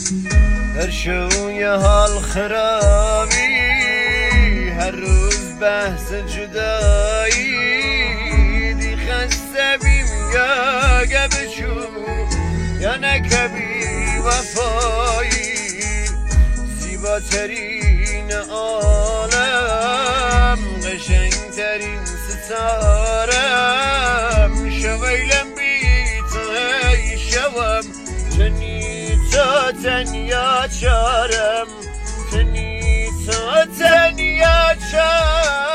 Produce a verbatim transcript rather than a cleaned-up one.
هر شو یه حال خرابی، هر روز بحث جدایی، دی خسته بیم یا گبشو یا نکبی وفایی، زیباترین عالم قشنگترین ستارم، شویلم بیت ای شوم تنی تا تنیا چارم، تنی تا تنیا چارم.